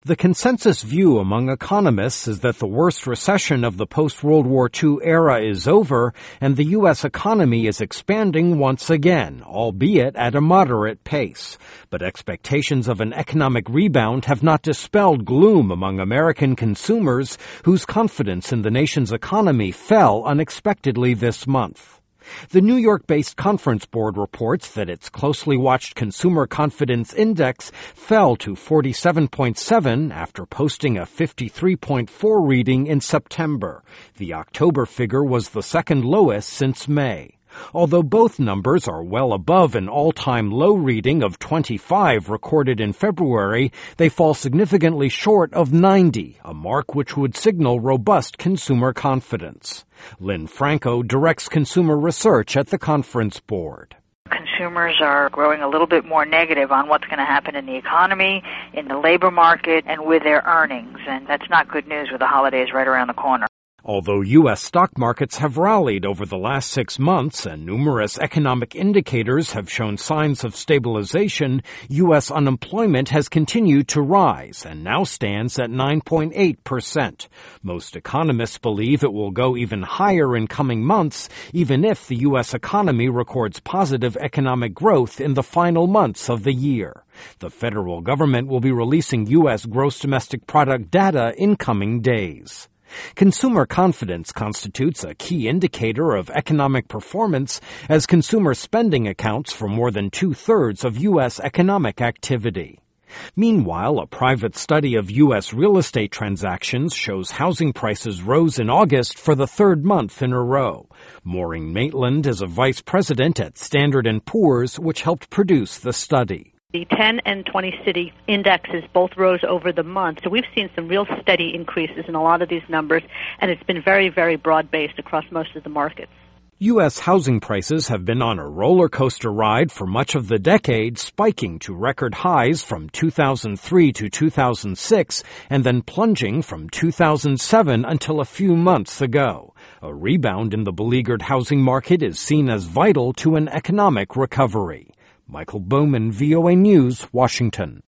The consensus view among economists is that the worst recession of the post-World War II era is over and the U.S. economy is expanding once again, albeit at a moderate pace. But expectations of an economic rebound have not dispelled gloom among American consumers whose confidence in the nation's economy fell unexpectedly this month. The New York-based Conference Board reports that its closely watched Consumer Confidence Index fell to 47.7 after posting a 53.4 reading in September. The October figure was the second lowest since May. Although both numbers are well above an all-time low reading of 25 recorded in February, they fall significantly short of 90, a mark which would signal robust consumer confidence. Lynn Franco directs consumer research at the Conference Board. Consumers are growing a little bit more negative on what's going to happen in the economy, in the labor market, and with their earnings, and that's not good news with the holidays right around the corner. Although U.S. stock markets have rallied over the last 6 months and numerous economic indicators have shown signs of stabilization, U.S. unemployment has continued to rise and now stands at 9.8%. Most economists believe it will go even higher in coming months, even if the U.S. economy records positive economic growth in the final months of the year. The federal government will be releasing U.S. gross domestic product data in coming days. Consumer confidence constitutes a key indicator of economic performance as consumer spending accounts for more than 2/3 of U.S. economic activity. Meanwhile, a private study of U.S. real estate transactions shows housing prices rose in August for the third month in a row. Maureen Maitland is a vice president at Standard & Poor's, which helped produce the study. The 10 and 20 city indexes both rose over the month, so we've seen some real steady increases in a lot of these numbers, and it's been very, very broad-based across most of the markets. U.S. housing prices have been on a roller coaster ride for much of the decade, spiking to record highs from 2003 to 2006 and then plunging from 2007 until a few months ago. A rebound in the beleaguered housing market is seen as vital to an economic recovery. Michael Bowman, VOA News, Washington.